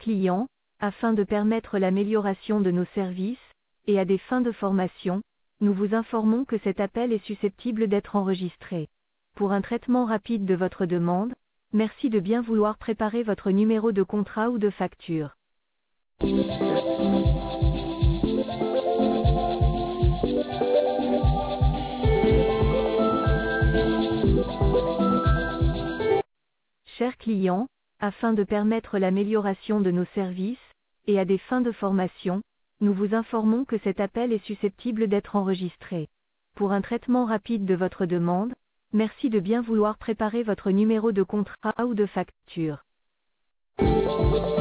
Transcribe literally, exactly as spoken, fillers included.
clients, afin de permettre l'amélioration de nos services, et à des fins de formation, nous vous informons que cet appel est susceptible d'être enregistré. Pour un traitement rapide de votre demande, merci de bien vouloir préparer votre numéro de contrat ou de facture. Chers clients, afin de permettre l'amélioration de nos services, et à des fins de formation, nous vous informons que cet appel est susceptible d'être enregistré. Pour un traitement rapide de votre demande, merci de bien vouloir préparer votre numéro de contrat ou de facture.